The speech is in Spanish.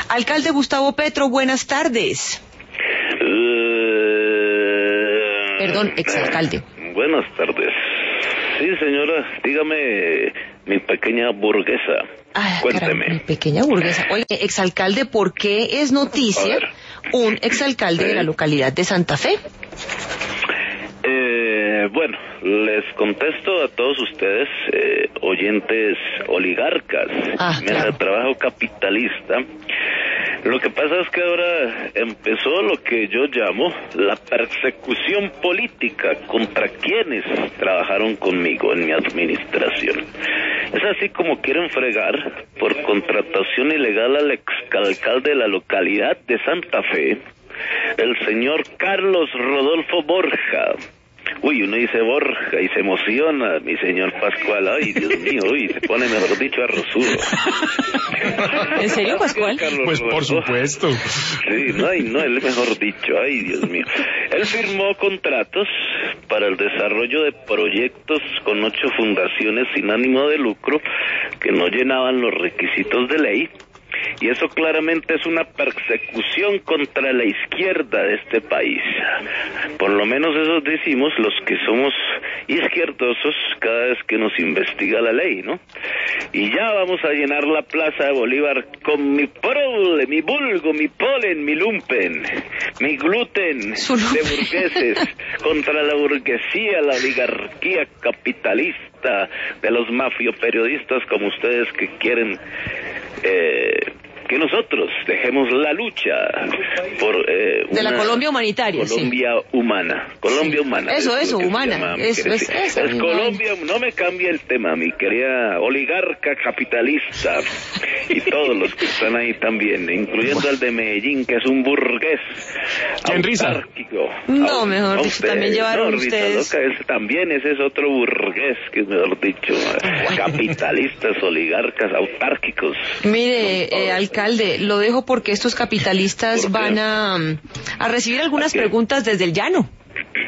Alcalde Gustavo Petro, buenas tardes. Perdón, exalcalde. Buenas tardes. Sí, señora, dígame, mi pequeña burguesa. Cuénteme. Caramba, mi pequeña burguesa. Oye, exalcalde, ¿por qué es noticia un exalcalde de la localidad de Santa Fe? Bueno, les contesto a todos ustedes, oyentes oligarcas, mesa de trabajo capitalista. Lo que pasa es que ahora empezó lo que yo llamo la persecución política contra quienes trabajaron conmigo en mi administración. Es así como quieren fregar por contratación ilegal al exalcalde de la localidad de Santa Fe, el señor Carlos Rodolfo Borja. Uy, uno dice Borja y se emociona, mi señor Pascual. Ay, Dios mío, uy, se pone, mejor dicho, arrozudo. ¿En serio, Pascual? Pues por supuesto. Sí, no, él mejor dicho, ay, Dios mío. Él firmó contratos para el desarrollo de proyectos con 8 fundaciones sin ánimo de lucro que no llenaban los requisitos de ley. Y eso claramente es una persecución contra la izquierda de este país. Por lo menos eso decimos los que somos izquierdosos cada vez que nos investiga la ley, ¿no? Y ya vamos a llenar la Plaza de Bolívar con mi prole, mi vulgo, mi polen, mi lumpen, mi gluten de burgueses contra la burguesía, la oligarquía capitalista de los mafioperiodistas como ustedes que quieren que nosotros dejemos la lucha por de la Colombia humanitaria, Colombia humana, Colombia humana. Eso, humana. Es Colombia, no me cambie el tema, mi querida oligarca capitalista y todos los que están ahí también, incluyendo al de Medellín, que es un burgués autárquico. No, mejor dicho, también llevaron ustedes. También ese es otro burgués, que es mejor dicho, capitalistas, oligarcas, autárquicos. Mire, alcalde, lo dejo porque estos capitalistas van a recibir algunas preguntas desde el llano.